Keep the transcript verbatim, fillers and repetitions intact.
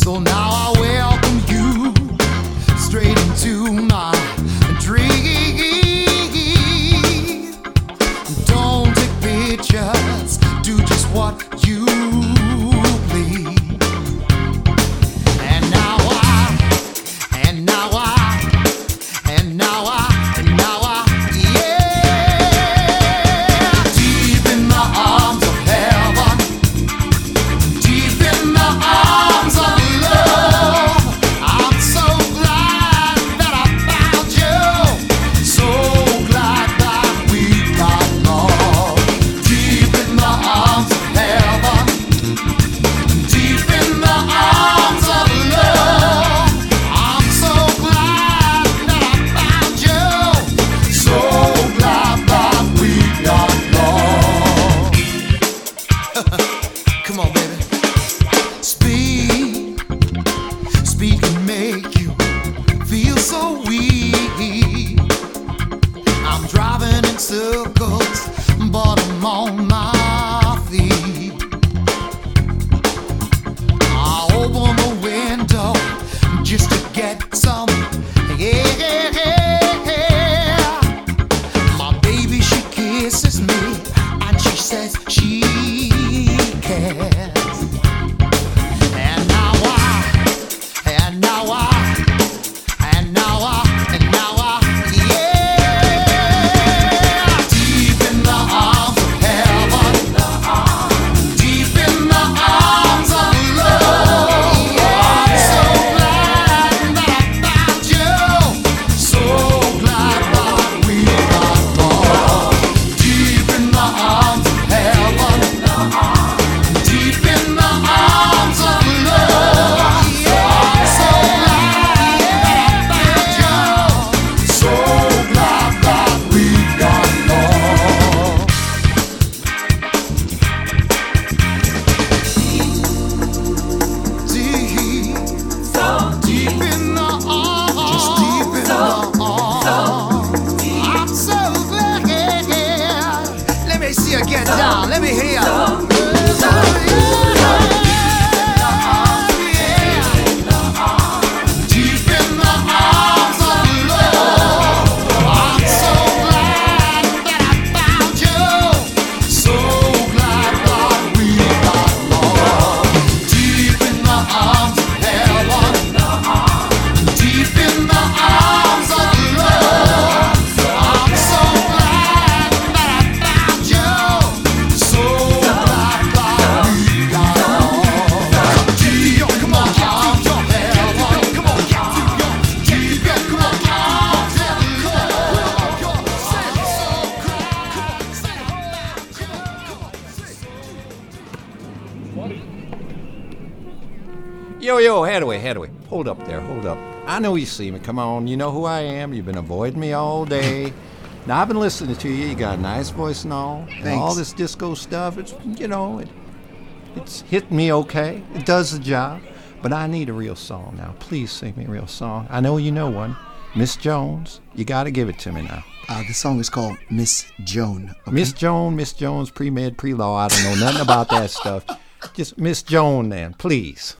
So now I welcome you straight into my dream. Don't take pictures, do just what you please. And now I, and now I, and now I, and now I, yeah. Deep in the arms of heaven, deep in the arms of love. I'm so glad that I found you, so glad that we got love. Deep in the arms of heaven, deep in the arms of love. I'm so glad that I found you, so glad that we got love. Come on, baby. Speak, speak and make you feel so weak. I'm driving in circles, but I'm on my feet. I open the window just to get some air. My baby, she kisses me and she says she cares. And now I, and now I, and now I, and now I, yeah. Deep in the arms of heaven, deep in the arms of love. I'm so glad that I found you, so glad that we got love. Deep in the arms of heaven, deep in the arms of love. I'm so glad that I found you, so glad that we got love. Deep, so deep in the arms, just deep in the arms. I'm so glad. Let me see you get down. Let me hear you. Deep in the arms of love. I'm so glad that I found you, so glad that we got love. Deep in the arms of heaven, deep in the arms of love. I'm so glad that I found you, so glad that we got love. Deep in the arms of heaven, come on, deep, deep, come on, arms of love. Say it so glad, come on, say it loud, come on, come on, say it. Yo, yo, Hadaway, Hadaway. Hold up there, hold up. I know you see me. Come on, you know who I am. You've been avoiding me all day. Now, I've been listening to you. You got a nice voice and all. And all Thanks. this disco stuff, it's, you know, it, it's hit me okay. It does the job. But I need a real song now. Please sing me a real song. I know you know one. Miss Jones, you got to give it to me now. Uh, the song is called Miss Joan. Okay? Miss Joan, Miss Jones, pre-med, pre-law. I don't know nothing about that stuff. Just Miss Joan then, please.